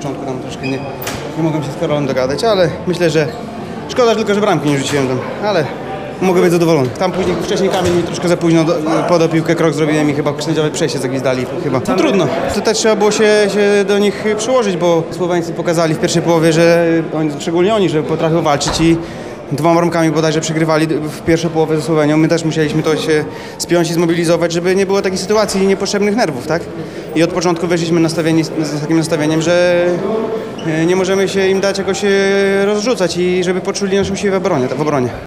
początku tam troszkę nie mogłem się z Karolem dogadać, ale myślę, że szkoda tylko, że bramki nie rzuciłem tam, ale mogę być zadowolony. Tam wcześniej Kamil mi troszkę za późno podał piłkę, krok zrobiłem i chyba sędziowie przejście zagwizdali chyba. No trudno. Tutaj trzeba było się do nich przyłożyć, bo Słoweńcy pokazali w pierwszej połowie, że szczególnie oni, że potrafią walczyć i 2 bramkami bodajże przegrywali w pierwszej połowie ze Słowenią. My też musieliśmy to się spiąć i zmobilizować, żeby nie było takiej sytuacji i niepotrzebnych nerwów, tak? I od początku weszliśmy z takim nastawieniem, że nie możemy się im dać jakoś rozrzucać i żeby poczuli naszą siłę w obronie.